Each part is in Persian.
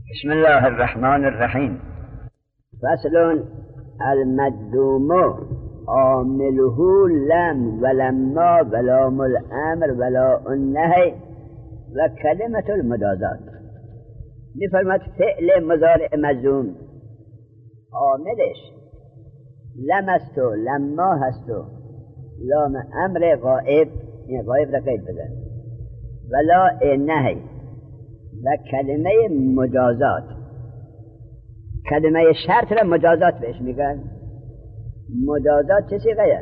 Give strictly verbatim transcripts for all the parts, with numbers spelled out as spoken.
بسم الله الرحمن الرحیم. فصل المجزوم عامله لم ولما ولام الامر ولا النهی و کلمة المجازات. می‌فرماید فعل مضارع مجزوم عاملش لم است و لما هست و لام امر غائب، این غائب را قید بزن، ولا نهی و کلمه مجازات. کلمه شرط را مجازات بهش میگن. مجازات چه سیغه؟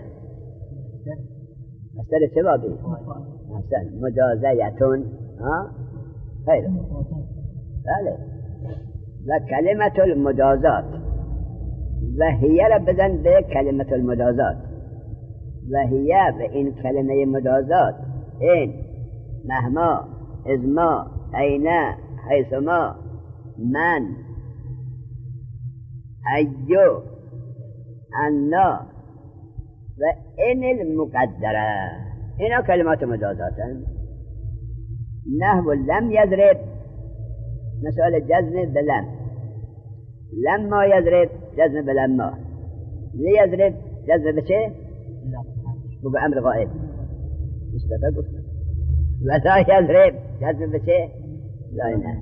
مصدر سبابی. احسن. مجازیتون ها خیر. بله. و کلمه المجازات و هیه را بزن به کلمه المجازات. و هیه به این کلمه مجازات این مهما ازما اینا حیثما من ایو انا و این المقدره، اینا کلمات مجازاتن. نحو لم یضرب، مثال جزم بلم، لما یضرب جزم بلما، لیضرب جزم بچه؟ بگو امر غائب مستفا گفت. ولا یضرب جزم بچه؟ لا نه.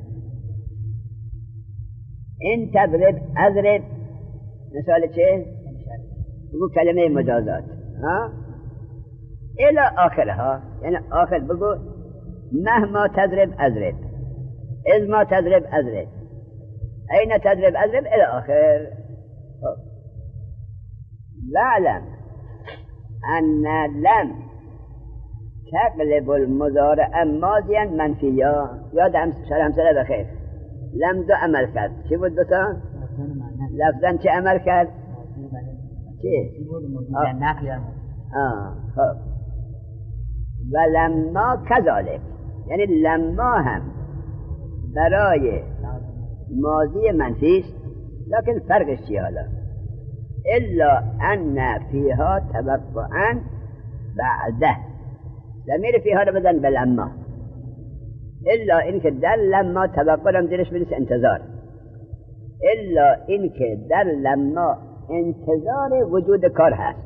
این تضرب اضرب، مثال چه؟ بگو کلمه مجازات ها الى آخرها، یعنی آخر بگو مهما تضرب اضرب، از ما تضرب اضرب، این تضرب اضرب الى آخر. واعلم ان لم تقلب المضارع ماضیا منفیا. یاد همسره بخیر، لم دو عمل کرد. چی بود دوتا؟ لفظاً چه عمل کرد؟ چی؟ آه خب. و لما کذالک، یعنی لما هم برای ماضی منفی است، لکن فرقش چی حالا؟ الا ان فیها توقعا بعده. ضمیر فیها رو بدن به لما، الا اینکه در لما توقع هم زیرش بنویس انتظار، الا اینکه در لما انتظار وجود کار هست.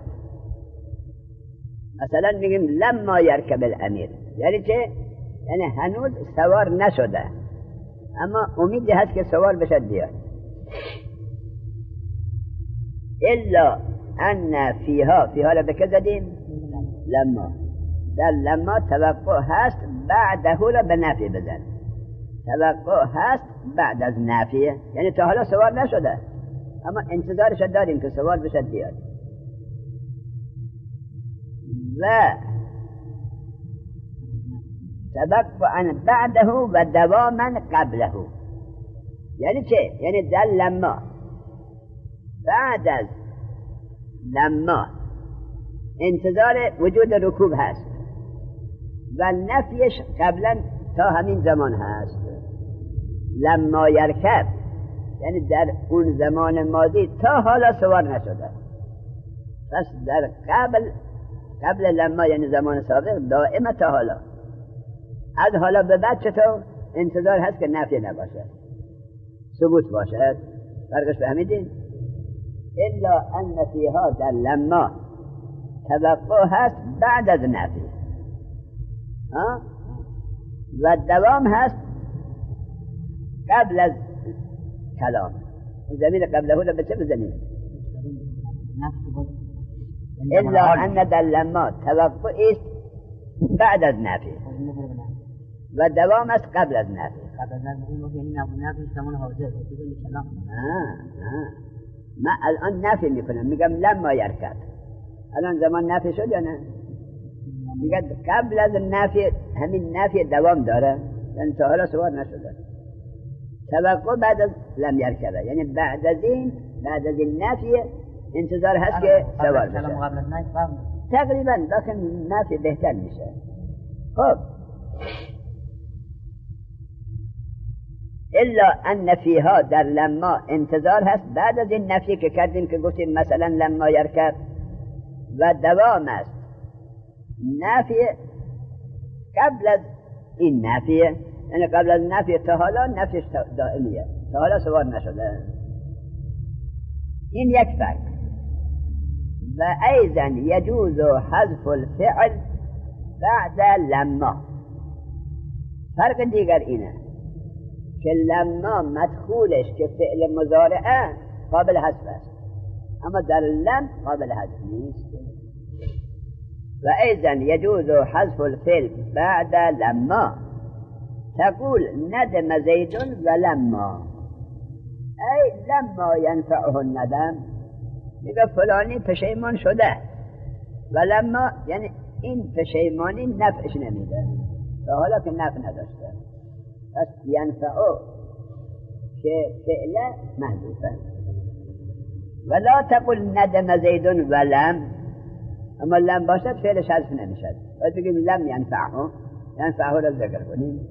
مثلا میگیم لما یرکب الامیر، یعنی چه؟ یعنی هنوز سوار نشده اما امیدی هست که سوار بشد بیاد. الا ان فیها، فیها رو بکه زدیم لما، در لما توقع هست بعده را به نفی بزن. توقع هست بعد از نفیه، یعنی تا حالا سوار نشده اما انتظارش داریم که سوار بشد بیاد. و توقعا بعده و دواما قبله، یعنی چه؟ یعنی در لما بعد از لما انتظار وجود رکوب هست و نفیش قبلا تا همین زمان هست. لما یرکب یعنی در اون زمان ماضی تا حالا سوار نشده. پس در قبل قبل لما یعنی زمان سابق دائما تا حالا. از حالا به بعد چطور؟ انتظار هست که نفی نباشه، ثبوت باشه. فرقش فهمیدین؟ الا ان فیها در لما توقع هست بعد از نفی ها؟ و دوام هست قبل از کلام. زمین قبله رو به چه بزنیم؟ الا ان در لما توقع است بعد از نفی و دوام است قبل از نفی. قبل از نفی یعنی نفی زمان حاضر. من الان نفی میکنم، میگم لما یرکب. الان زمان نفی شد یا نه؟ میگه قبل از نفی همین نفی دوام داره، یعنی تا حالا سوار نشده. توقع بعد از لم یرکبه، یعنی بعد از این بعد از این نفی انتظار هست که سوار بشه. تقریبا لیکن نفی بهتر میشه. خب الا ان فیها در لما انتظار هست بعد از این نفی که کردیم که گفتیم مثلا لما یرکب و دوام است نفی قبل از این نفیه، یعنی قبل از نفی تا حالا نفیش دائمیه. تا حالا سوار نشده. این یک فرق. و ایضا یجوز حذف الفعل بعد لما. فرق دیگر اینه که لما مدخولش که فعل مضارعه قابل حذف است، اما در لم قابل حذف نیست. و ایضا یجوز حذف الفعل بعد لما. تقول ندم زید و لما، ای لما ینفعه الندم، میگه فلانی پشیمان شده، و لما یعنی این پشیمانی نفعش نمیده، تا حالا که نفع نداشته. پس ینفعه که فعل محذوفه. ولا تقل ندم زید و لم، اما لم باشد فعلش حذف نمیشد. باید بگیم لم ینفعه، ینفعه را ذکر کنیم.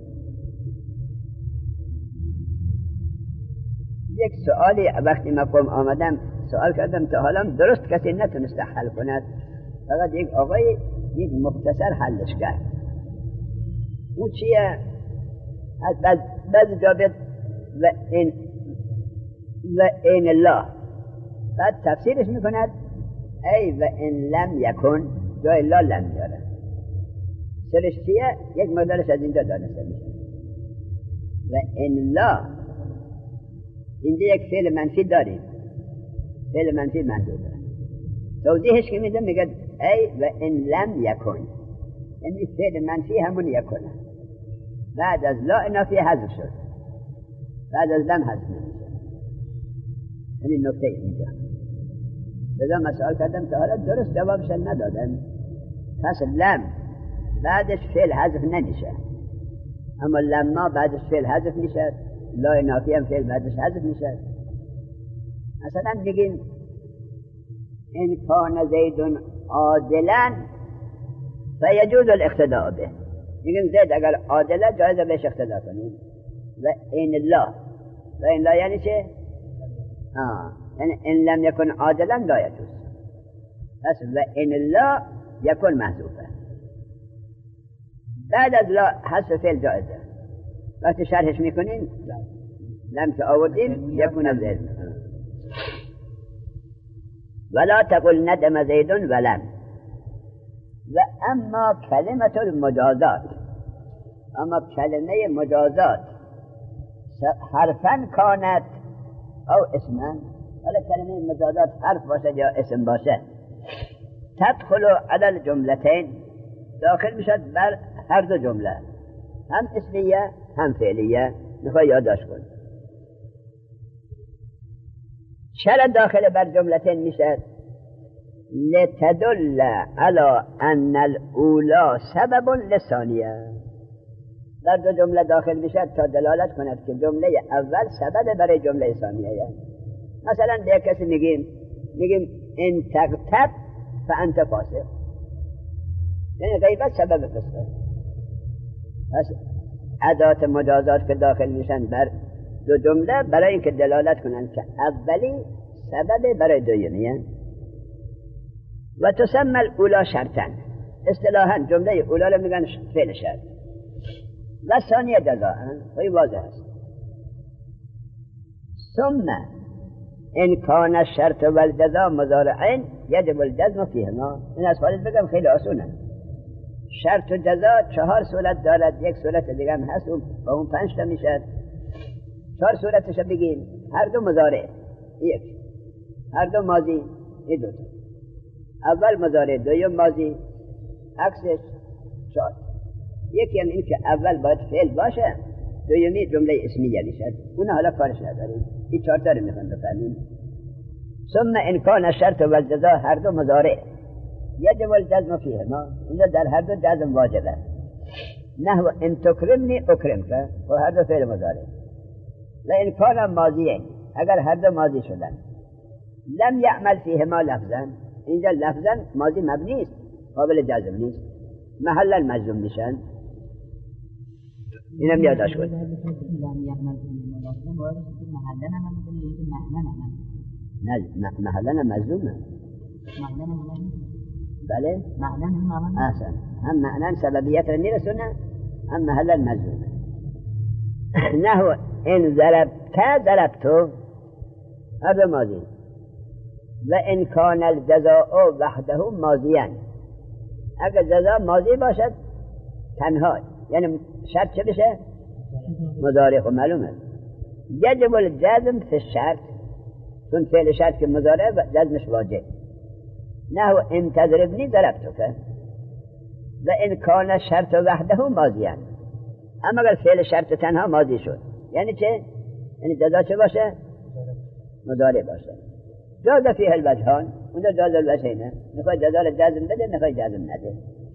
یک سوالی وقتی مقام آمدم سوال کردم، تا حالا درست کسی نتونسته حل کند، فقط یک آقای یک مختصر حلش کرد. او چیه؟ از بعض جا بیاد و این و این الله، بعد تفسیرش میکند ای و این لم یکن، جای لا لم میاره. سرش چیه؟ یک مقدارش از اینجا دانسته میشه. و این لا، اینجا یک فعل منفی داریم، فعل منفی منظور دارم. توضیحش که میده میگه ای و این لم یکن، یعنی فعل منفی همون یکنه. بعد از لا انافی حذف شد، بعد از لم حذف نمیشه. یعنی نکته اینجا. لذا مسئله کردم تا حالا درست جوابش ندادم. پس لم بعدش فعل حذف نمیشه، اما لما بعدش فعل حذف میشه، لا نافی هم فعل بعدش حذف میشه. مثلا بگیم ان کان زید عادلا فیجوز الاقتداء به، میگیم زید اگر عادله جایزه بهش اقتدا کنیم. و این لا، و این لا یعنی چه؟ آه یعنی ان لم یکن عادلا لا یجوز. پس و این لا یکن محذوفه، بعد از لا حذف فعل جایزه. وقتی شرحش میکنیم لم که آوردیم یکون زید. ولا تقل ندم زید ولم. و اما کلمت المجازات، اما کلمه مجازات حرفا کانت او اسما، ولی کلمه مجازات حرف باشه یا اسم باشه، تدخل علی الجملتین، داخل میشد بر هر دو جمله، هم اسمیه هم فعلیه. میخوای یادداشت کن چرا داخل بر جملتین میشد؟ لتدل على ان الاولى سبب للثانیه، در دو جمله داخل میشد تا دلالت کند که جمله اول سبب برای جمله ثانیه. مثلا به کسی میگیم میگیم ان تغتب فانت فاسق، یعنی غیبت سبب فسق. پس ادات مجازات که داخل میشن بر دو جمله برای اینکه دلالت کنند که اولی سبب برای دومیه. و تسمى الاولا شرطا، اصطلاحا جمله اولا رو میگن فعل شرط، و ثانیه جزاء، خیلی واضح است. ثم ان کان الشرط والجزاء مضارعین یجب الجزم فیهما. این از خالد بگم خیلی آسونه. شرط و جزا چهار صورت دارد، یک صورت دیگه هم هست و اون پنج تا میشه. چهار صورتش بگیم، هر دو مضارع یک، هر دو ماضی این دو تا. اول مضارع، دوم ماضی، عکسش چهار. یکی هم این که اول باید فعل باشه، دومی جمله اسمیه میشه. اون حالا کارش نداریم، این چهار تا رو میخوام بفهمیم. ثم ان کان الشرط والجزاء، هر دو مضارع، یجب الجزم فیهما، اینجا در هر دو جزم واجبه. نحو ان تکرمنی اکرمک، و هر دو فعل مضارع. و ان کان ماضیه، اگر هر دو ماضی شدن، لم یعمل فیهما لفظا، اینجا لفظا ماضی مبنی است، قابل جزم نیست، محلا مجزوم میشن. اینم یادداشت کن. نه محلا مجزومه. بله احسن، هم معنی سببیت رو میرسونه، هم محلا مجزومه. نحو این ضربت ضربتو هر دو ماضی و این کان الجزاء وحده ماضیان اگر جزا ماضی باشد تنها یعنی شرط چه بشه؟ مضارع خب معلومه یجب الجزم فی الشرط چون فعل شرط که مضارع جزمش واجب نه ان تضربنی ضربتک و این کان شرط وحده ماضیان اما اگر فعل شرط تنها ماضی شد یعنی چه؟ یعنی جزا چه باشه؟ مضارع باشه جاز فیه الوجهان اونجا جاز الوجهینه نخواه جزا را جزم بده نخواه جزم نده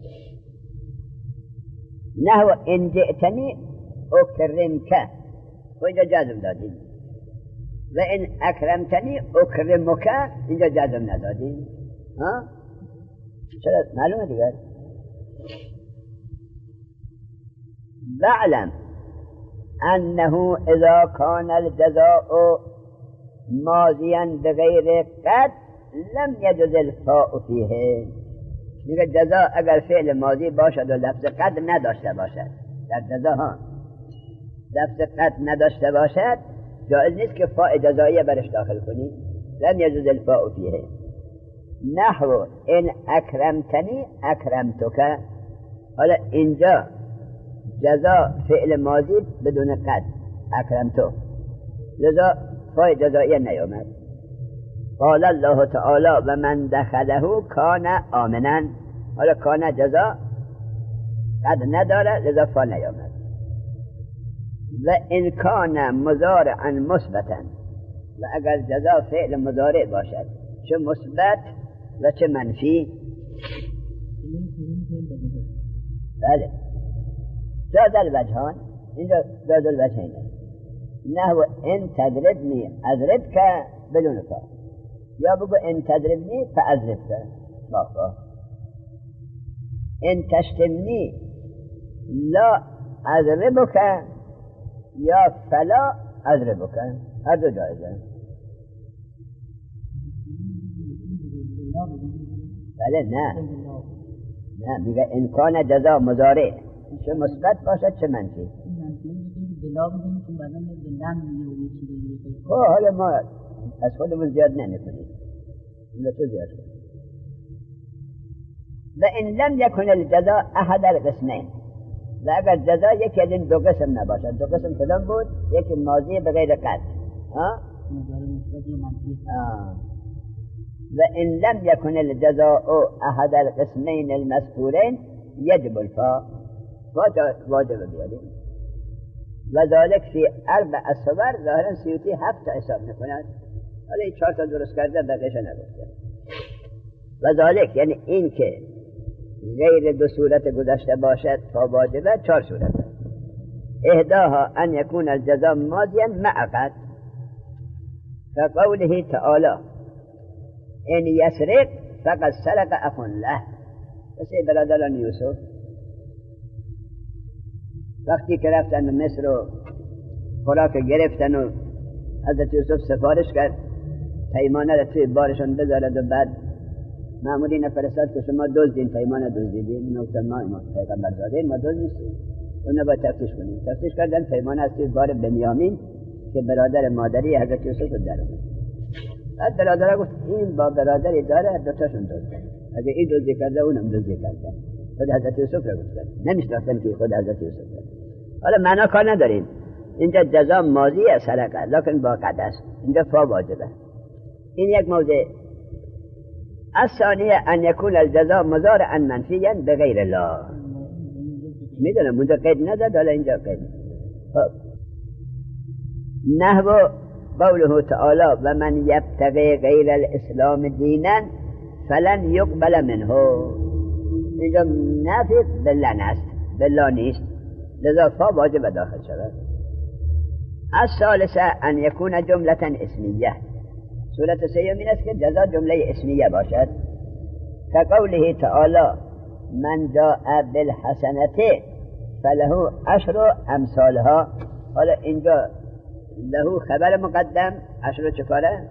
نحو ان جئتنی اکرمک و اینجا جزم دادیم و این اکرمتنی اکرمک اینجا جزم ندادیم ها؟ چرا معلومه دیگر واعلم انه اذا كان الجزاء ماضيا بغیر قد لم يجوز الفاء فيه میگه جزا اگر فعل ماضی باشد و لفظ قد نداشته باشد در جزا ها لفظ قد نداشته باشد جائز نیست که فاء جزائیه برش داخل کنی لم يجوز الفاء فيه نحو ان اکرمتنی اکرمتک حالا اینجا جزا فعل ماضی بدون قد اکرمتو لذا فاء جزائیه نیامد قال الله تعالی و من دخله کان آمنا حالا کان جزا قد نداره لذا فاء نیامد و ان کان مضارعا مثبتا و اگر جزا فعل مضارع باشد چه مثبت و چه منفی بله جاز الوجهان اینجا جاز الوجهینه نحو ان تضربنی اضربک بدون فا یا بگو ان تضربنی فاضربک با فا ان تشتمنی لا اضربک یا فلا اضربک هر دو جایزه بله نه نه میگه امکان جزا مضارع چه مثبت باشد چه منفی خب حالا ما از خودمون زیاد نمیکنیم اون تو زیاد کنیم و ان لم یکن الجزا احد القسمین و اگر جزا یکی از این دو قسم نباشد دو قسم کدام بود یکی ماضی بغیر قد ها و ان لم یکن الجزاء احد القسمین المذکورین یجب الفاء واجب بیاریم و ذالک فی اربع صور ظاهرا سیوطی هفت حساب میکند حالا این چهار تا درست کرده بقیش نگفته و ذالک یعنی این که غیر دو صورت گذشته باشد تا واجبه چهار صورت احداها ان یکون الجزاء ماضیا مع قد فقوله تعالی ان یسرق فقد سرق اخ له مثل برادران یوسف وقتی که رفتن مصر و خوراک گرفتن و حضرت یوسف سفارش کرد پیمانه را توی بارشان بذارد و بعد مامورین فرستاد که شما دزدین پیمانه دزدیدین این گفتن ما ما پیغمبر زاده ما دزد نیستیم اون باید تفتیش کنیم تفتیش کردن پیمانه از توی بار بنیامین که برادر مادری حضرت یوسف رو در اومد بعد برادر گفت این با برادری داره دوتاشون دزدن اگه این دزدی کرده اونم دزدی کرده خود حضرت یوسف رو گفتن نمیشناختن که خود حضرت یوسف رو حالا معنا کار نداریم اینجا جزا ماضی سرقه لکن با قد است اینجا فا واجبه این یک موضع الثانیه ان یکون الجزا مضارعا منفیا بغیر لا میدونم اونجا قید نزد حالا اینجا قید خب نحو قوله تعالی و من یبتغی غیر الاسلام دینا فلن یقبل منه اینجا نفی بلن است بلا نیست لذا فا واجب داخل شود الثالثه ان یکون جمله اسمیه صورت سیومین است که جزا جمله اسمیه باشد كقوله تعالی من جاء بالحسنه فله عشر امثالها حالا اینجا له خبر مقدم عشر چه کاره؟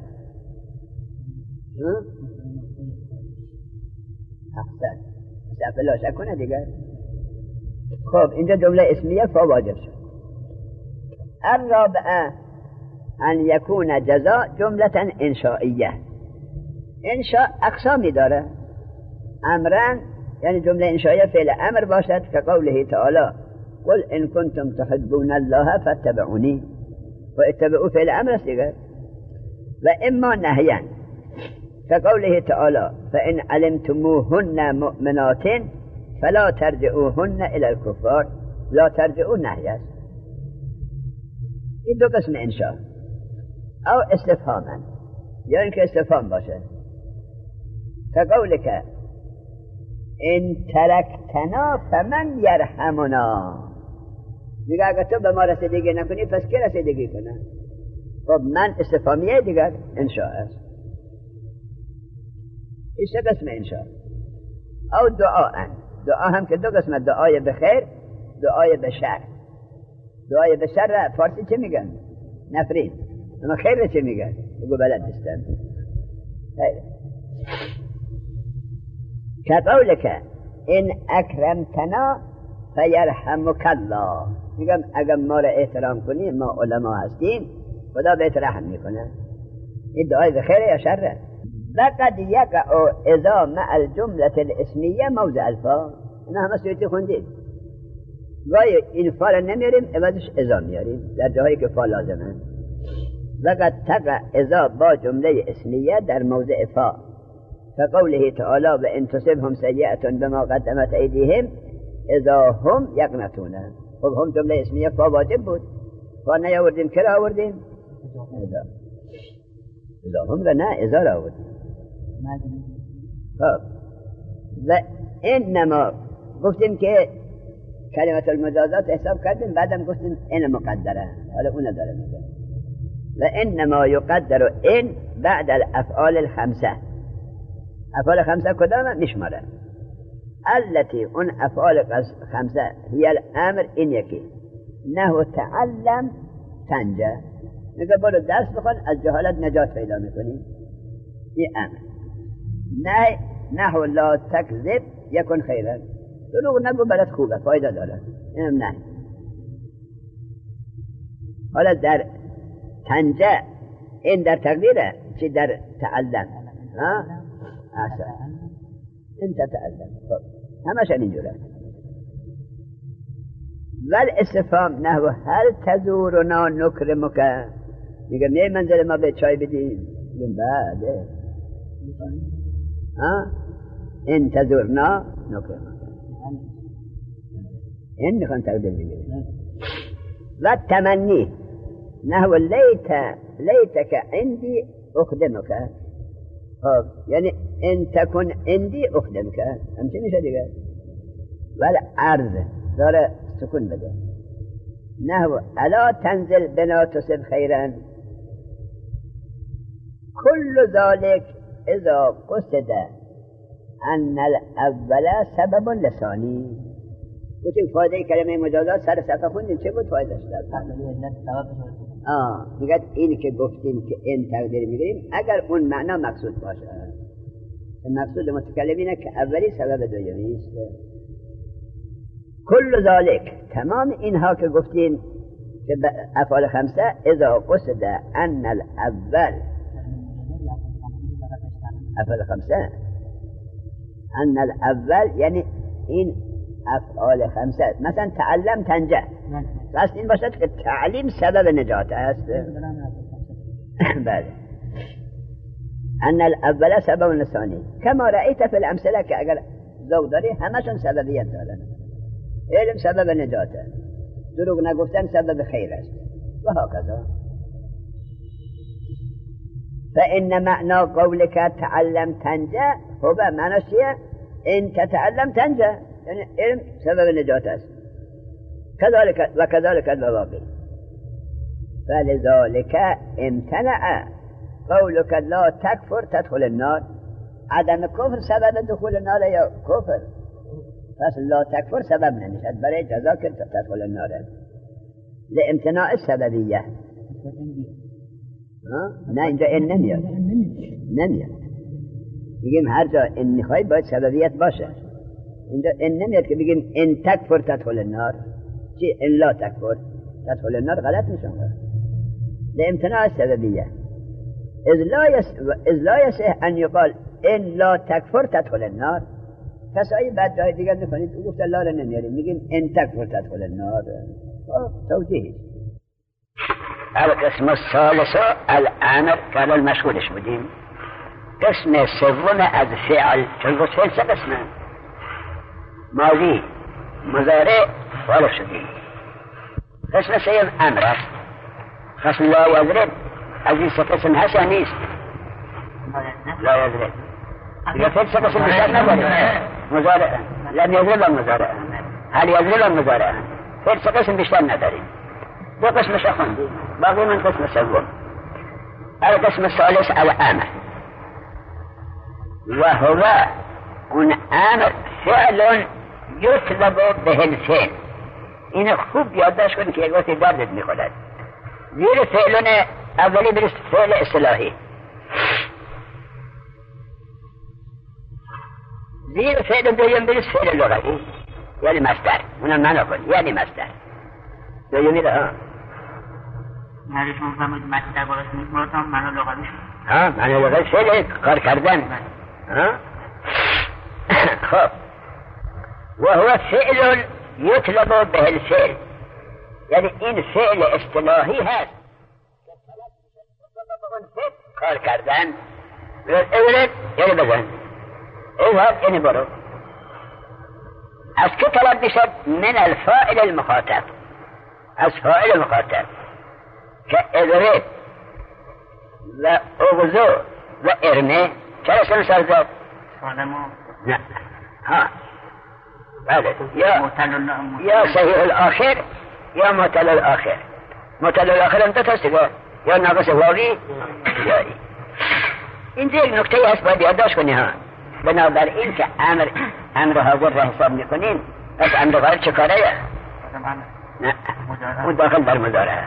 احسن بلا شک کنه دیگر خب اینجا جمله اسمیه فا واجب شد الرابعه ان یکون جزاء جملة انشائیه. انشاء اقسامی داره. امرن یعنی جمله انشائیه فعل امر باشد که قوله تعالی قل ان کنتم تحبون الله فاتبعونی، و اتبعوا فعل امر است دیگر. و اما نهیا که قوله تعالی فان علمتموهن مؤمنات فلا ترجعوهن الى الكفار، لا ترجعوا نهی است. این دو قسم انشاء. او استفهاما یا اینکه استفهام باشه که قوله که ان ترکتنا فمن یرحمنا، میگه اگر تو به ما رسیدگی نکنی پس کی رسیدگی کنه؟ خب من استفهامیه دیگر انشاء است. این سه قسم انشاء. او دعا، دعا هم که دو قسم، دعای بخیر، دعای بشر. دعای بشر فارسی چه میگن؟ نفرین. اما خیر چه میگن؟ بگو بلد نیستم. که قولک ان اکرمتنا فیرحمک الله، میگم اگر ما را احترام کنی، ما علما هستیم، خدا بهت رحم میکنه. این دعای بخیره یا شره؟ لقد یقع اذا مع الجمله الاسمیه موضع الفا. اینا همه سویتی خوندید. گاهی این فا را نمیاریم عوضش اذا میاریم در جاهایی که فا لازمه. لقد تقع اذا با جمله اسمیه در موضع فا فقوله تعالی و ان تصبهم سیئة بما قدمت ایدیهم اذا هم یقنطون. خب هم جمله اسمیه فا واجب بود، فا نیاوردیم، که را آوردیم؟ اذا. اذا هم را نه، اذا را آوردیم. خب و انما گفتیم که کلمت المجازات حساب کردیم، بعدم گفتیم این مقدره، حالا اون داره میگه و انما یقدر ان بعد الافعال الخمسه. افعال خمسه کدام میشماره؟ التي اون افعال خمسه هي الامر، این یکی نحو تعلم تنجا، میگه برو درس بخون از جهالت نجات پیدا میکنی، این امر. نه نحو لا تکذب یکن خیرا، دروغ نگو بلد خوبه، فایده داره، اینم نه. حالا در تنجا این در تقدیره، چی در تعلم؟ ها؟ احسن، انت تعلم. خب همش اینجوره. ول استفهام نحو هل تزورنا نکرمک، میگه می منزل ما به چای بدین؟ میگم بعده. ها؟ ان تزورنا نکرمک، این میخوان تقدیر بگیریم. و تمنی نحو لیت لیتک عندی اخدمک. خب یعنی ان تکن عندی اخدمک، همچه میشه دیگه. ولی عرض داره سکون بده. نحو الا تنزل بنا تصب خیرا، كل ذلك اذا قصد ان الاول سبب لسانی. گفتیم فایده کلمه مجازات سر صفحه خوندیم، چه بود فایدهش در؟ آه میگه اینی که گفتیم که این تقدیر میگیریم اگر اون معنا مقصود باشه. مقصود متکلمینه که اولی سبب دومی است. کل ذالک، تمام اینها که گفتیم که افعال خمسه اذا قصد ان الاول، افعال خمسه ان الاول یعنی این افعال خمسه، مثلا تعلم تنجا، راست این باشد که تعلیم سبب نجات است. بله. ان الاول سبب لسانی کما رأیت فی الامثله، که اگر ذوق داری همشون سببیت دارن. علم سبب نجاته، دروغ نگفتن سبب خیر است و هكذا. فإن معنى قولك تعلم تنجا هو معنى چیه؟ ان تتعلم تنجا، یعنی علم سبب نجات است. كذلك وكذلك البواقي. فلذلك امتنع قولك لا تكفر تدخل النار. عدم كفر سبب دخول النار یا کفر؟ پس لا تکفر سبب نمیشد برای جزا که تدخل النار، لامتناع السببیه. نه اینجا این نمیاد، نمیاد. بگیم هر جا این میخوای باید سببیت باشه. اینجا این نمیاد که بگیم این تکفر تدخل النار، چی این لا تکفر؟ تدخل النار غلط میشن لامتناع السببية إذ لا يس... إذ لا يصح أن يقال إن لا تكفر تدخل النار. کسایی بعد جای دیگر میکنید او گفت الله را نمیاریم میگیم ان تکفر تدخل النار. توجیه القسم الثالث الامر که الان مشغولش بودیم. قسم سوم از فعل چون گفت فعل سه قسمه ماضی مضارع فارغ شدیم. قسم سوم امر است. قسم لا یضرب از این سه قسم هست یا نیست؟ لا یضرب دیگه فعل سه قسم بیشتر نداره. مضارع لم یضرب مضارع هل یضرب مضارع فعل سه قسم بیشتر نداریم. دو قسمش خوندیم باقی من قسم سوم. القسم الثالث الامر وهو اون امر فعل یطلب به الفعل. این خوب یادداشت کنید که یک وقتی دردت میخورد. زیر فعلون اولی برست فعل اصطلاحی، زیر فعل دویم برست فعل لغوی یعنی مصدر. اونم معنا کن یعنی مصدر دویمی را ها یعنی شما فهمید مصدر باقیش نیست مراد هم معنا لغوی شد. ها معنا لغوی فعل کار کردن. ها خب وهو فعل يطلب به الفعل یعنی این فعل اصطلاحی هست کار کردن. اولد یعنی بزن اوهد یعنی برو. از که طلب میشد؟ من الفاعل المخاطب، از فاعل مخاطب که اضرب و اغزو و ارمه. چرا اسم سر زد؟ نه ها بله یا یا صحیح الاخر یا معتل الاخر. معتل الاخر هم دو تاست دیگه یا ناقص واقعی یا ای. اینجا یک نکته هست باید یادداشت کنی ها. بنابراین که امر امر حاضر را حساب میکنین پس امر غیر چه کاره؟ نه اون داخل در مضارع.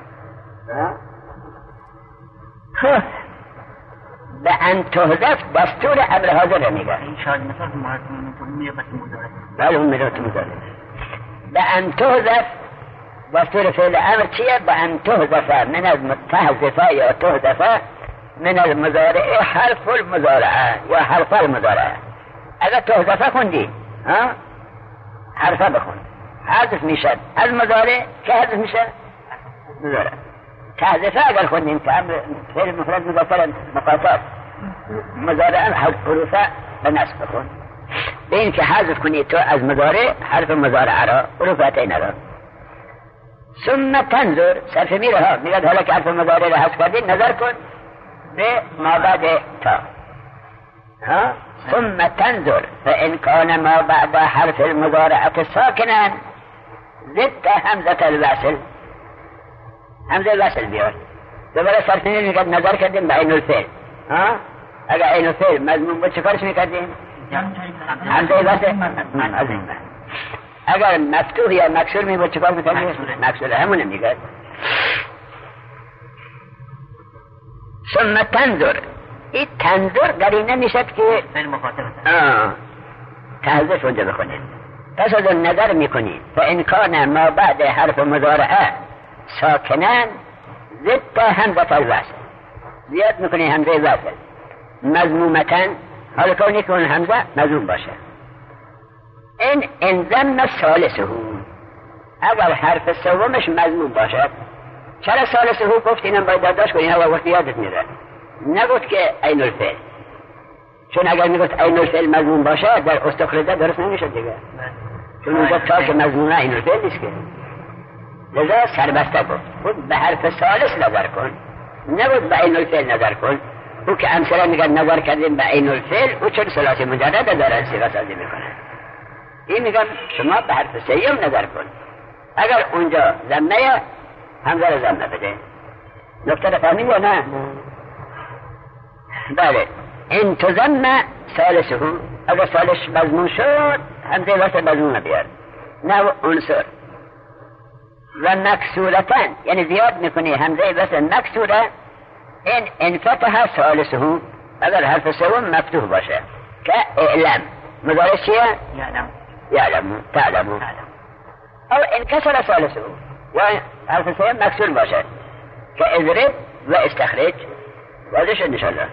خب به ان تحذف دستور امر حاضر را میگه. این شاید مثلا مراد میگه بس مضارع. بله اون میگه مضارع. به ان تحذف دستور فعل امر چیه؟ به ان تحذف من از تحذف یا تحذف من المضارع حرف المضارعه یا حرف المضارعه. اگر تحذف خوندی ها حرفه بخون حذف میشد از مضارع که حذف میشه مضارع. تحذفه اگر خوندیم که امر فعل مفرد مذکر مخاطب مضارع حروفه به نصب بخون. به این که حذف کنی تو از مضارع حرف مضارع را حروفات این را. ثم تنظر صرف میره ها میگه حالا که حرف مضارع را حذف کردی نظر کن به ما بعد تا ها. ثم تنظر فإن كان ما بعد حرف المضارعة ساكنا زدت همزة الوصل. همزه الوصل بیار دوباره صرف میره نظر کردیم به عین الفعل ها. اگر عین الفعل مضمون بود چه کارش میکردیم؟ همزه الوصل من از این من. اگر مفتوح یا مکسور می بود چه کار میکردیم؟ مکسور همونه میگه. ثم تنظر این تنظر قرینه میشد که فعل مخاطب آه تحذف اونجا بخونید. پس از اون نظر میکنید فإن كان ما بعد حرف مضارعه ساکنن زدت همزه الوصل زیاد میکنی همزه وصل مضمومتن حالا کونی که اون همزه مضموم باشه. این انضم ثالثه اگر حرف سومش مضموم باشد. چرا ثالثه گفت اینم باید داداش کنی هوا وقتی یادت میره نگفت که عین الفعل. چون اگر میگفت عین الفعل مضموم باشه در استخرجه درست نمیشد دیگه. چون اونجا تا که مضمومه عین الفعل نیست که لذا سربسته گفت خود به حرف ثالث نظر کن نگفت به عین الفعل نظر کن. او که امثله میگن نظر کردیم به عین الفعل او چون ثلاثی مجرد داره صیغه سازی میکنه. این میگن شما به حرف سیم نظر کن. اگر اونجا ضمه همزه رو ضمه بده. نکته رو فهمید یا نه؟ بله این تضم ثالثه اگر ثالث مضمون شد همزه وصل مضمون بیار نه عنصر و مکسورتن یعنی زیاد میکنی همزه وصل مکسوره. این انفتح ثالثه اگر حرف سوم مفتوح باشه که اعلم مضارع چیه؟ یعلم یعلم تعلم او انکسر ثالثه یا حرف سیم مکسور باشد که اضرب و استخرج واضح شد انشاءالله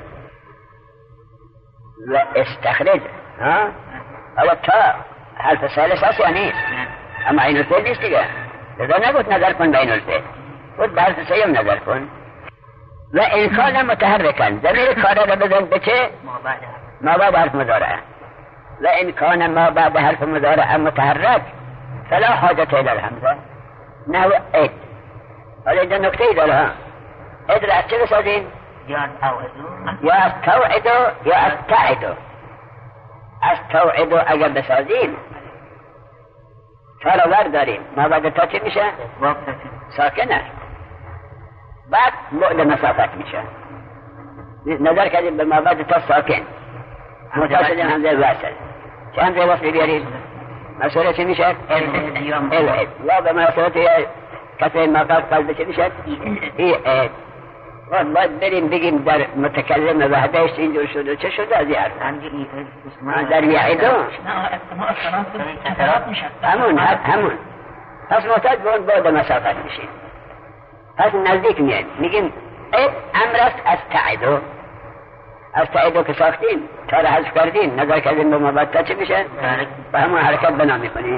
و استخرج ها اما تا حرف ثالث هست یعنی اما عین الفعل نیست دیگه لذا نگوت نظر کن به عین الفعل بود به حرف سیم نظر کن و این کان متحرکن ضمیر کار را بزن به چه؟ ما بعد حرف مضارعه و این کان ما بعد حرف مضارعه متحرک فلا حاجت الى الحمزه نه اد. حالا اینجا نکته ای داره ها اد را از چه بسازیم؟ یا از توعدو یا از تعدو. از توعدو اگر بسازیم تا را ور داریم ما بعد تا چه میشه؟ ساکنه بعد بعد مسافت میشه نظر کردیم به ما بعد تا ساکن متاسدیم همزه وصل چه همزه وصل بیاریم؟ مسئله چه میشه؟ الهد یا به مسئله کسی مقاد قلب چه میشه؟ ای اد باید بریم بگیم در متکلم وحدهش اینجور شده چه شده از این حرف در یعیدو همون همون پس محتاج به اون بعد مسافت میشیم پس نزدیک میاد میگیم اد امر است از تعیدو از تعیدو که ساختیم تا را حذف کردیم نظر کردیم به مبادتا چه میشه؟ به همون حرکت بنا میکنیم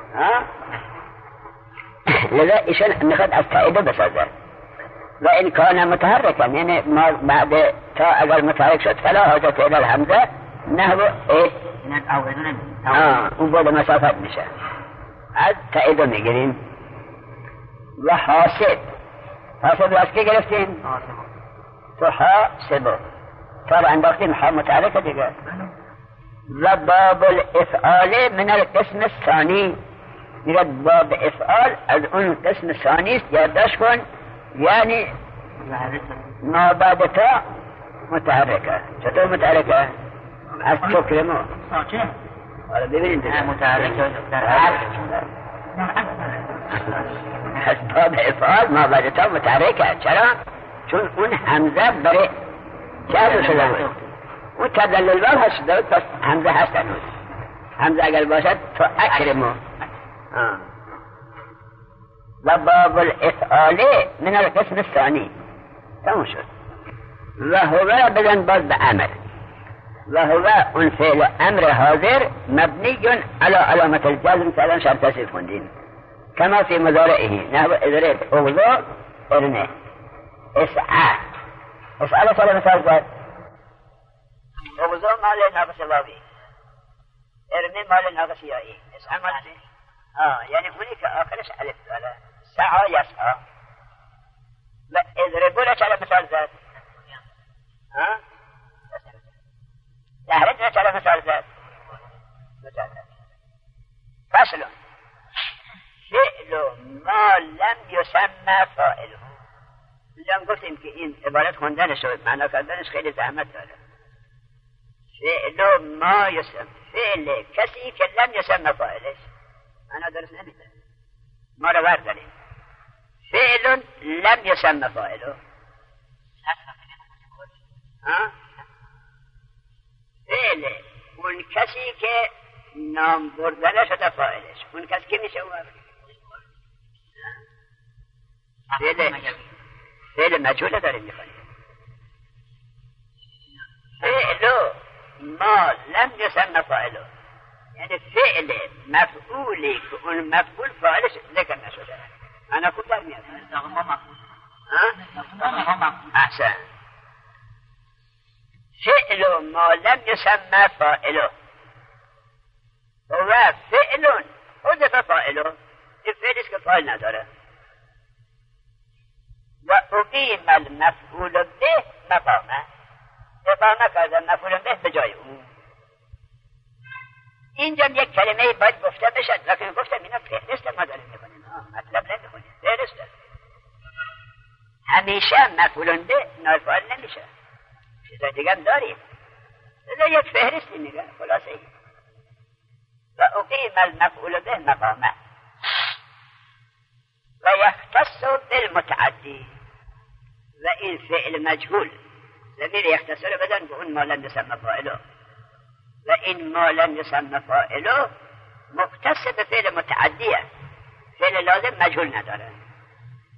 لذا ایشان میخواد از تعیدو بسازه و این کان متحرکن یعنی ما بعد تا اگر متحرک شد فلا حاجت الى الحمزه نحو اد اون بعد مسافت میشه از تعیدو میگیریم و حاسب حاسب از که گرفتیم؟ تو حاسبو تا رو انداختیم ها متحرک دیگه و باب الافعال من القسم الثانی میگه باب افعال از اون قسم ثانی است یادداشت کن یعنی ما بعد تا متحرکه چطور متحرکه؟ از چکرمو ساکن حالا ببینید نه متحرکه در حرف از باب افعال ما بعد تا متحرکه چرا؟ چون اون همزه برای چه شده بود اون تدلل باب هست شده بود پس همزه هست هنوز همزه اگر باشد تو اکرمو و باب الافعال من القسم الثانی تمام شد و هو بدن باز به امر و هو اون فعل امر حاضر مبنی على علامت الجزم که الان شرط تصریف خوندیم کما فی مضارعه نحو اضرب اغضا ارنه اسعى اسعى صلى مثال قال اغضا مال ناقص واوی ارنه مال ناقص یایی اسعى مال آه يعني هناك آخرش ألف ولا سعى يسعى اضربوا لك على مثال ذات ها تهرجنا على مثال ذات مثال ذات فصل فعل ما لم يسمى فاعله الان گفتیم که این عبارت خوندن شد معنا کردنش خیلی زحمت داره فعل ما يسمى فعل کسی که لم يسمى فاعلش معنا درست نمیده ما رو برداریم فعل لم يسمى فاعله ها فعل اون کسی که نام بردن شده فاعلش اون کسی که میشه اون فعل فعل مجهول داریم میخوانیم فعل ما لم يسمى فاعله یعنی فعل مفعولی که اون مفعول فاعلش ذکر نشده انا خوب در میاد احسن فعل ما لم يسمى فاعله و فعل حذف فاعله این فعلیست که فاعل نداره و اقیم المفعول به مقامه اقامه کردن مفعول به به جای اون اینجا یک کلمه باید گفته بشد لیکن گفتم اینا فهرست ما داریم میکنیم مطلب نمیخونیم فهرست همیشه مفعول به نافعال نمیشه چیزای دیگه هم داریم لذا یک فهرستی میگه خلاصه ای و اقیم المفعول به مقامه و یختص بالمتعدی و این فعل مجهول ضمیر یختص رو بدن به اون ما لم يسمى فاعله و این ما لم يسمى فاعله مختص به فعل متعدیه فعل لازم مجهول نداره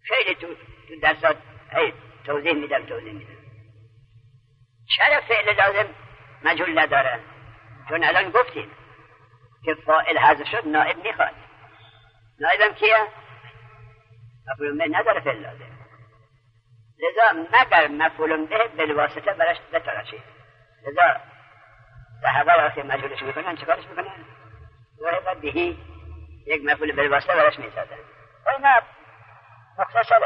خیلی تو تو درسات توضیح میدم توضیح میدم چرا فعل لازم مجهول نداره؟ چون الان گفتیم که فاعل حذف شد نائب میخواد. نائبم کیه؟ مفعول به نداره فعل لازم. لذا مگر مفعول به بالواسطه برش بتراشید. لذا صحابه وقتی مجهولش میکنن چیکارش میکنن؟ ذهب بهی یک مفعول بالواسطه برش میسازن. اینا مختصرا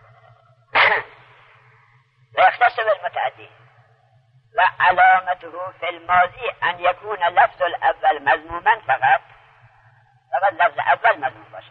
ويختص بالمتعدي وعلامته في الماضي أن يكون لفظ الأول مذموما فقط فقط لفظ أول مذموم باشه.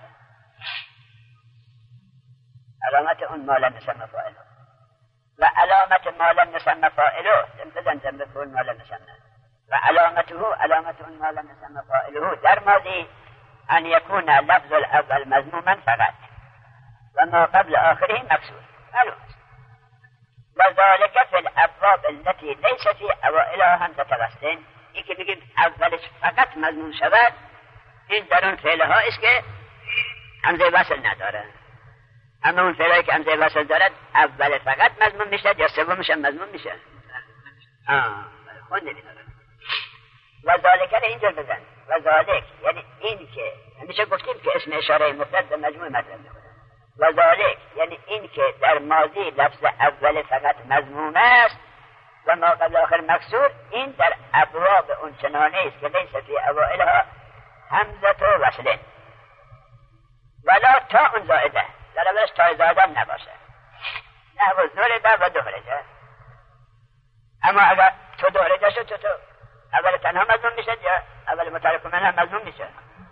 علامة اون ما لم يسمى فاعله وعلامة ما لم يسمى فاعله امتدن ذنب فعل ما لم يسمى وعلامته علامة اون ما لم يسمى فاعله در ماضي أن يكون لفظ الأول مذموما فقط وما قبل آخره مكسور. معلوم وذلك في الأبواب التي ليس في أوائلها همزة وصل. این که بگیم اولش فقط مضمون شود این در اون فعلها است که همزه وصل نداره. اما اون فعلهایی که همزه وصل دارد اول فقط مضمون میشه یا سومش هم مضمون میشه. آه خود نمیدارم. و ذالک را اینجا بزن. و ذالک یعنی این که همیشه گفتیم که اسم اشاره مفرد به مجموع مطلب میکنه. و ذالک یعنی این که در ماضی لفظ اول فقط مضموم است و ما قبل آخر مکسور، این در ابواب اون چنانه است که لیس فی اوائلها همزه و وصل ولا تا اون زائده، در اولش تا زائده نباشه. نحو ضرب و دهرجه. اما اگر تو دهرجه شد تو تو اول تنها مضموم میشه یا اول متحرک منها مضموم میشه.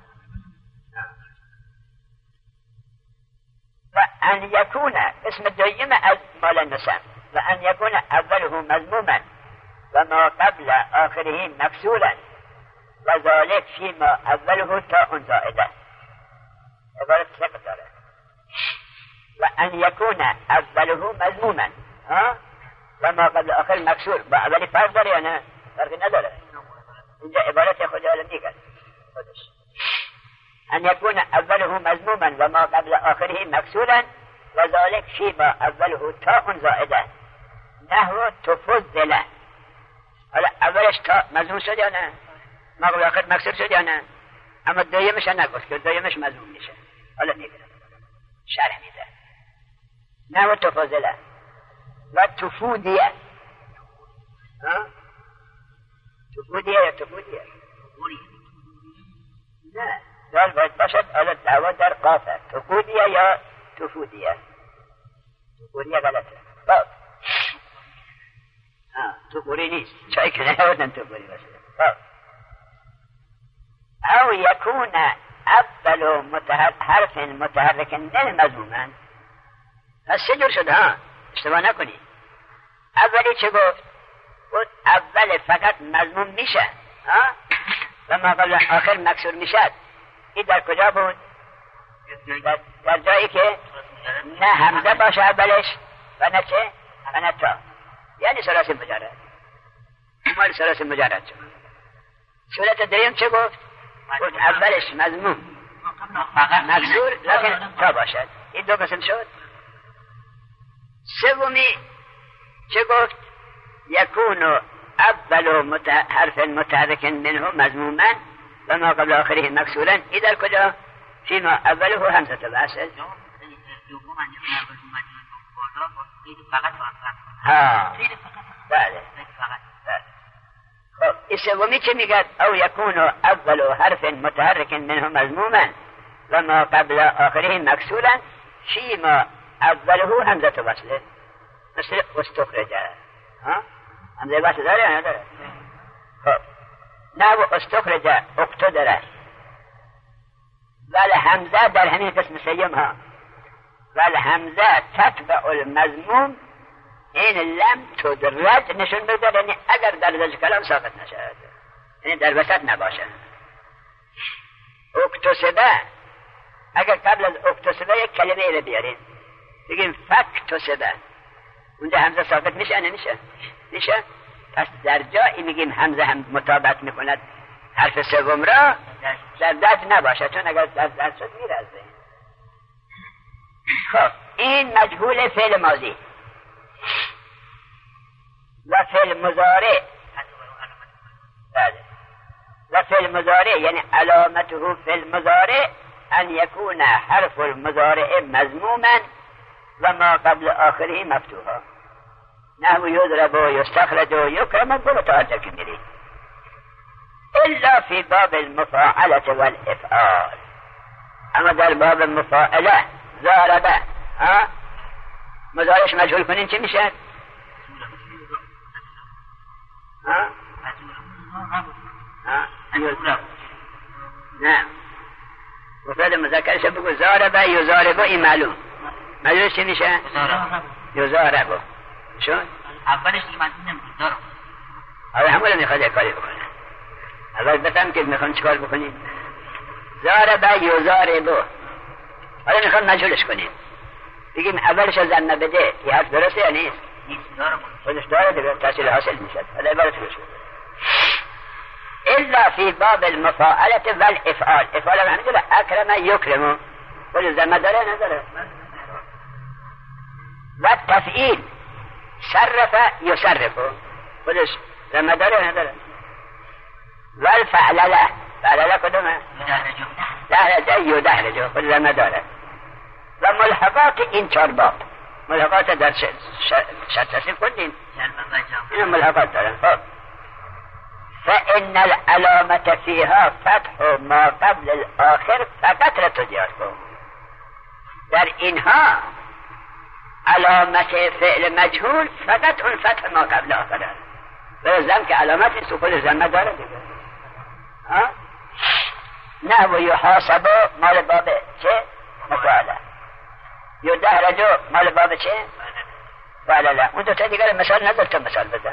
و ان یکون اسم دویم از مال النسم و ان یکون اوله مضموما و ما قبل آخره مکسورا و ذالک فیما اوله تا اون زائده. عبارت سقط داره. و ان یکون اوله مضموما و ما قبل آخر مکسور. با اولی فرق داره یا نه؟ فرقی نداره. اینجا عبارت خود حالا میگن خودش. ان يكون اوله مضموما وما قبل آخره مكسورا وذلك فيما اوله تاء زائده نحو تفضل. حالا اولش تا مضموم شد یا نه؟ ما قبل آخر مکسور شد یا نه؟ اما دویمش نگفت که دویمش مضموم میشه. حالا میگم شرح میده. نحو تفضل و تفودیه. ها؟ تفودیه یا تفودیه؟ نه دال باید باشد حالا دعوا در قافه. تفودیه یا تفودیه؟ تفودیه غلطه. خب تفوری نیست چایی که نبودن تفوری باشه. خب او یکون اول متحرک حرف متحرک نمضموما. پس چه جور شد؟ ها اشتباه نکنی. اولی چه گفت؟ بود اول فقط مضموم میشه ها و ما قبل آخر مکسور میشد. این در کجا بود؟ در, در جایی که نه همزه باشه اولش و نه چه؟ و نه تا. یعنی ثلاثی مجرد. مال ثلاثی مجرد شد. صورت دریم چه گفت؟ بود اولش مضموم مکسور لیکن تا باشد. این دو قسم شد. سومی چه گفت؟ یکونو اول مت... حرف متحرک منه مضموما و ما قبل آخره مکسورا. این در کجا؟ فیما اوله همزه وصل. ها بله. خب این سومی چه میگه؟ او یکونو اول حرف متحرک منه مضموما و ما قبل آخره مکسورا فیما اوله همزه وصل. مثل استخرجه. ها همزه وصل داره یا نداره؟ خب نحو استخرج اقتدره ولی همزه در همین قسم سیم ها ولی همزه تتبع المضموم. این لم تدرج نشون بده یعنی اگر در درج کلام ساقط نشد یعنی در وسط نباشه. اکتسبه اگر قبل از اکتسبه یک کلمه رو بیاریم بگیم فکتسبه اونجا همزه ساقط میشه نمیشه؟ میشه. پس در جایی میگیم همزه هم مطابقت میکند حرف سوم را در درج نباشه چون اگر در درج شد میرزه. خب این مجهول فعل ماضی و فعل مضارع و فعل مضارع یعنی علامته فعل مضارع ان یکون حرف المضارع مضموما و ما قبل آخره مفتوحا نحو یضرب و یستخرج و یکرم برو تا آنجا که میری الا فی باب المفاعله والافعال. اما در باب مفاعله ضربه ها مضارعش مجهول کنین چی میشه؟ ها؟ ها؟ نه مفرد مذکرش بگو ضربه یضرب این معلوم مجهولش چی میشه؟ یضرب شون؟ اولش دیگه من نمیدونم دارم آره همون رو میخواد کاری بکنه اول بفهم که میخوان چیکار بکنیم ضربه یضرب حالا میخوام مجهولش کنیم بگیم اولش رو زن بده یه حرف درسته یا نیست؟ نیست دارم خودش داره دیگه تحصیل حاصل میشد حالا عبارت روش الا فی باب المفاعله والافعال. افعال هم همینطوره اکرم یکرم خود زن داره نداره و تفعیل صرف یصرف خودش زن داره نداره والفعلله فعلله کدومه؟ دهرجه یدهرجه خود زن داره و ملحقات این چار باب ملحقات در شرط تصریف کردیم این ملحقات دارن. خب فإن العلامة فيها فتح ما قبل الآخر فقط را تجار کن. در اینها علامت فعل مجهول فقط اون فتح ما قبل آخر است و زم که علامت سکون زمه داره دیگه ها نه و یحاسب مال باب چه؟ مفاعله یدهرج مال باب چه؟ فعلله. اون دو تا دیگر مثال ندار تو مثال بزن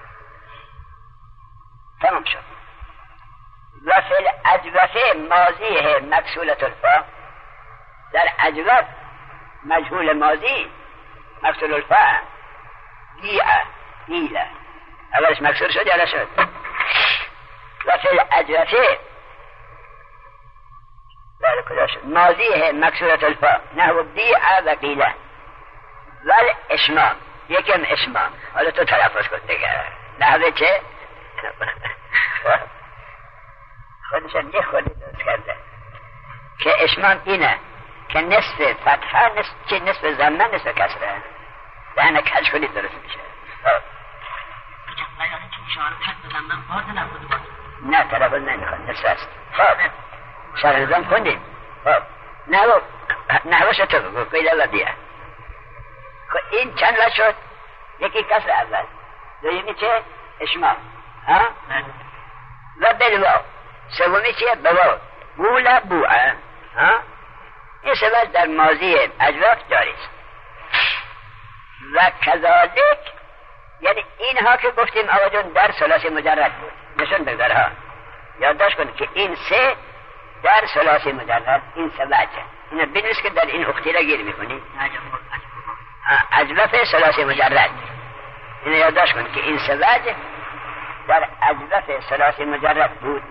تمام شد. و فعل اجوفه ماضیه مکسولت الفا در اجوف مجهول ماضی مکسول الفا دیعه دیعه اولش مکسور شد یا نشد و فعل اجوفه ماضیه مکسولت الفا نحو دیعه و قیله ول اشمام یکم اشمام حالا تو تلفظ کن دیگر نحوه چه؟ خودشم یه خودی درست کرده که اشمام اینه که نصف فتحه نصف چه نصف زمن نصف کسره دهنه کج کنی درست میشه. نه تلفظ نمیخواد نصف است. خب شرح نظام کندیم. خب نحو نحوش تو بگو قیله و دیه این چند وقت شد یکی کسر اول دویمی چه اشمام ها و بلواو سومی چیه بواو بولا بوعه ها این سوال در ماضی اجواف جاری است. و کذالک یعنی اینها که گفتیم آقا جون در ثلاثی مجرد بود نشون بگذار ها یادداشت کن که این سه در ثلاثی مجرد این سه وجه اینو بنویس که در این اختیره گیر میکنی اجواف ثلاثی مجرد اینو یادداشت کن که این سه وجه در اجواف ثلاثی مجرد بود.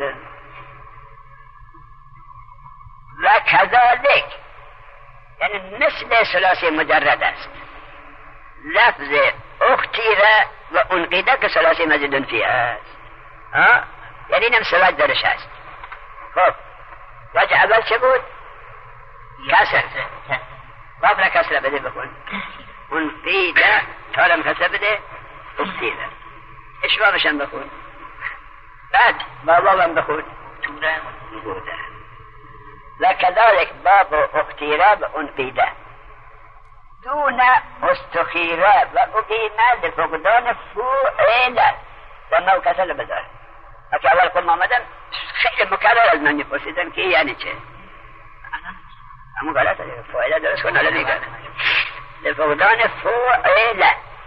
و کذالک یعنی مثل ثلاثی مجرد است لفظ اختیره و انقیده که ثلاثی مزیدون فیه است ها یعنی اینم سه وجه درش است. خب وجه اول چه بود؟ کسر باب را کسر بده بکن انقیده تارم کسر بده اختیره اشبابشم بخون بعد بابابم بخون توره بوده. و کذالک باب اختیره و انقیده دون استخیره و اقیمه لفقدان فوعله و نو کسل بذار اگه اول کن آمدن خیلی مکرر از من میپرسیدن که یعنی چه اما غلطه فوعله درست کن حالا میگن لفقدان فوعله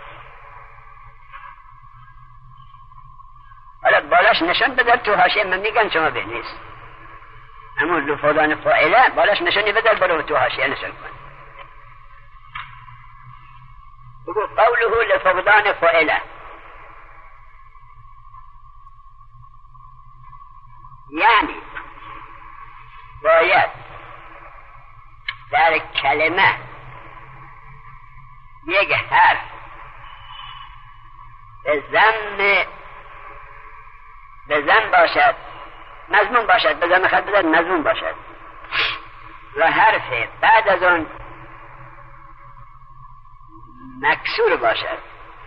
حالا بالاش نشان بدر تو حاشیه من میگن شما بنویس اما لفقدان فوعله بالاش نشانی بدر برو تو حاشیه نشان کن بگو قوله لفقدان فعله یعنی باید در کلمه یک حرف به ضم به ضم باشد، مضمون باشد، به ضم خط بزد مضمون باشد، و حرف بعد از آن مکسور باشد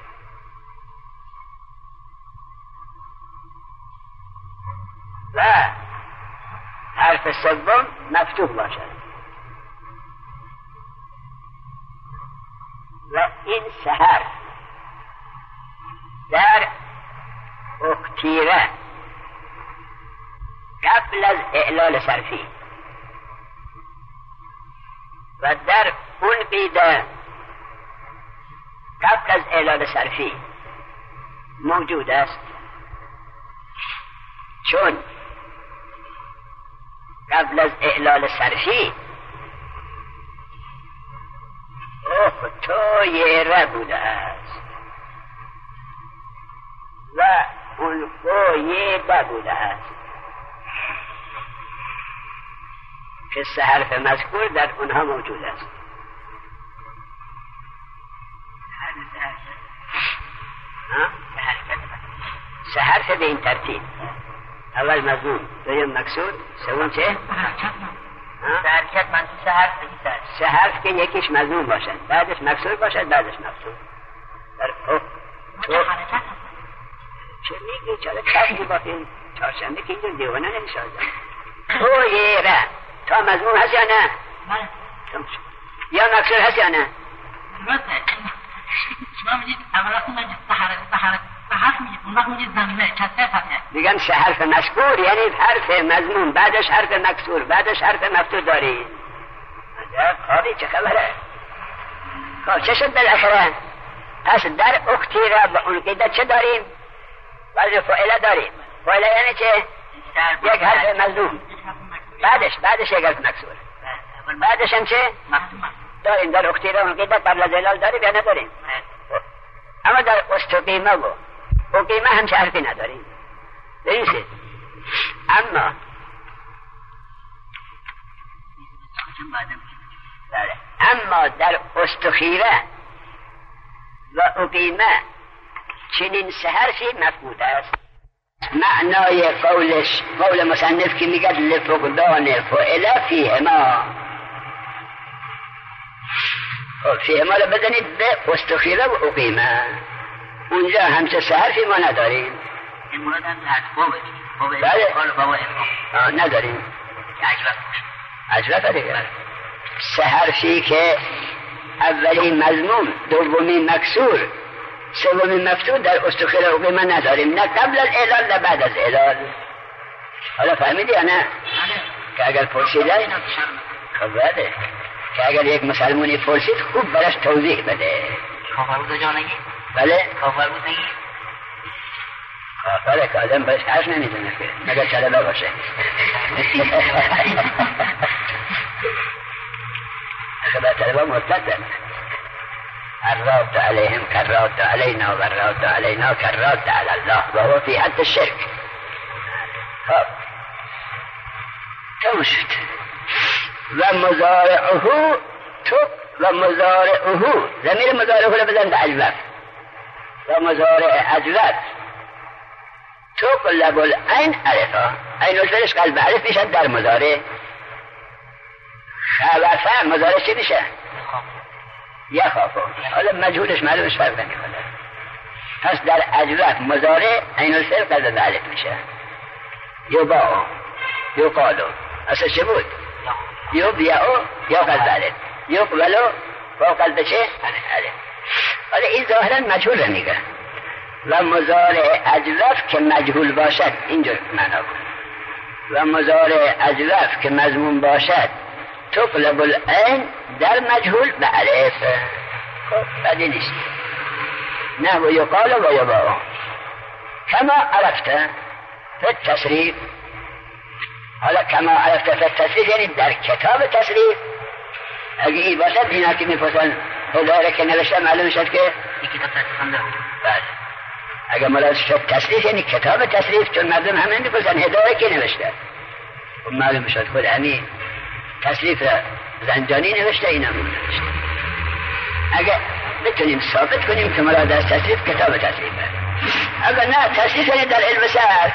و حرف سوم مفتوح باشد و این سه حرف در اکتیره قبل از اعلال صرفی و در اون قیده قبل از اعلال صرفی موجود است، چون قبل از اعلال صرفی اوه تو یه ره بوده است و اون او یه با بوده است که سه حرف مذکور در اونها موجود است. سه حرف به این ترتیب: اول مضمون، دوم مکسور، سوم چه؟ سه حرکت من سه حرف بگید. سه حرف که یکیش مضمون باشد، بعدش مکسور باشد، بعدش مکسور. در او تو چه میگی؟ چرا چرمی باقیم چهارشنبه که اینجور دیوانه نمیشه آزم تو یه ره تا مضمون هست یا نه؟ یا مکسور هست یا نه؟ شما میگید اولا اون من سه حرف سه حرف سه حرف میگید، اون وقت میگید زمینه کسه فتنه میگم سه حرف مذکور یعنی حرف مضمون، بعدش حرف مکسور، بعدش حرف مفتوح داری. عجب کاری، چه خبره؟ خب چه شد بالاخره؟ پس در اکتیره با اون قیده چه داریم؟ بعد فعله داریم. فعله یعنی چه؟ یک حرف مضمون، بعدش بعدش یک حرف مکسور، بعدش هم چه؟ داریم. در اکتیره اون قیده قبل از اعلال داریم یا نداریم؟ اما در استقیمه و اقیمه هم چه حرفی نداریم. ببینید اما اما در استخیره و اقیمه چنین سه حرفی مفقود است. معنای قولش قول مصنف که میگه لفقدان فعله فیهما، فیهما رو بزنید به استخیره و اقیمه، اونجا همچه سه حرفی ما نداریم. این مورد هم حرف بابه بابه بله بابا امام نداریم. عجبه عجبه دیگه سه حرفی که اولی مضمون، دومی مکسور، سومی مفتوح در استخیره و اقیمه نداریم، نه قبل از اعلال نه بعد از اعلال. حالا فهمیدی یا نه؟ که اگر پرسیده خب بله که اگر یک مسلمونی پرسید خوب براش توضیح بده. کافر بود جا نگی؟ بله کافر بود نگی؟ کافره که آدم برش حرف نمیدونه که مگر چلبه باشه. خدا چلبه مطلق داره. الراد علیهم کراد علینا و الراد علینا کراد علی الله و هو فی حد الشرک. خب تمام شد. و مضارعه تو و مضارعه ضمیر مضارعه رو بزن به اجوف و مضارع اجوف تقلب العین الفا، عین الفرش قلب الف میشه در مضارع. خوفه مضارع چی میشه؟ یخافه. حالا مجهولش معلومش فرق نمیکنه. پس در اجوف مضارع عین الفرش قلب الف میشه. یباعو یقالو اصلا چه بود؟ یبیعو یا قلب الف، یقبلو با قلب چه؟ الف. حالا این ظاهرا مجهول میگه. و مضارع اجوف که مجهول باشد اینجور معنا بود. و مضارع اجوف که مضمون باشد تقلب العین در مجهول به الف. خب بدی نیست. نه و یقال و یباع کما عرفته فی التصریف. حالا کما عرفته فی التصریف یعنی در کتاب تصریف. اگه این باشد اینا که میپسن هداره که نوشته معلوم شد که این کتاب تصریف هم دارم. بله اگه مراد شد تصریف یعنی کتاب تصریف، چون مردم همه میپسن هداره که نوشته و معلوم شد خود همین تصریف را زنجانی نوشته، این هم نوشته. اگه بتونیم ثابت کنیم که مراد از تصریف کتاب تصریفه. اگر نه تصریف یعنی در علم سر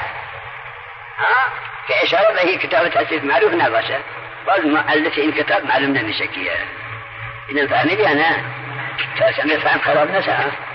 که اشاره به این کتاب تصریف معروف نباشه، باز مؤلف این کتاب معلوم نمیشه کیه. اینو فهمیدی یا نه؟ تا اصلا فهم خراب نشه.